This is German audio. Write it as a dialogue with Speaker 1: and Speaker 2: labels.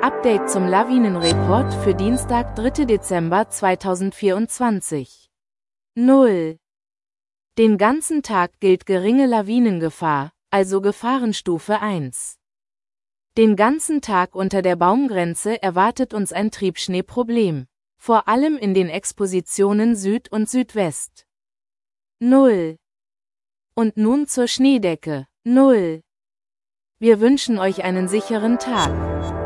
Speaker 1: Update zum Lawinenreport für Dienstag, 3. Dezember 2024. 0. Den ganzen Tag gilt geringe Lawinengefahr, also Gefahrenstufe 1. Den ganzen Tag unter der Baumgrenze erwartet uns ein Triebschneeproblem, vor allem in den Expositionen Süd und Südwest. 0. Und nun zur Schneedecke. 0. Wir wünschen euch einen sicheren Tag.